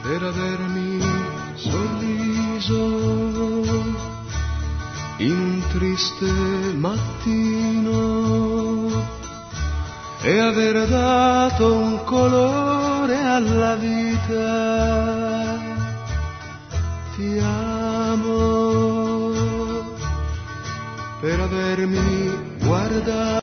per avermi sorriso in un triste mattino e aver dato un colore alla vita. Ti amo per avermi guardato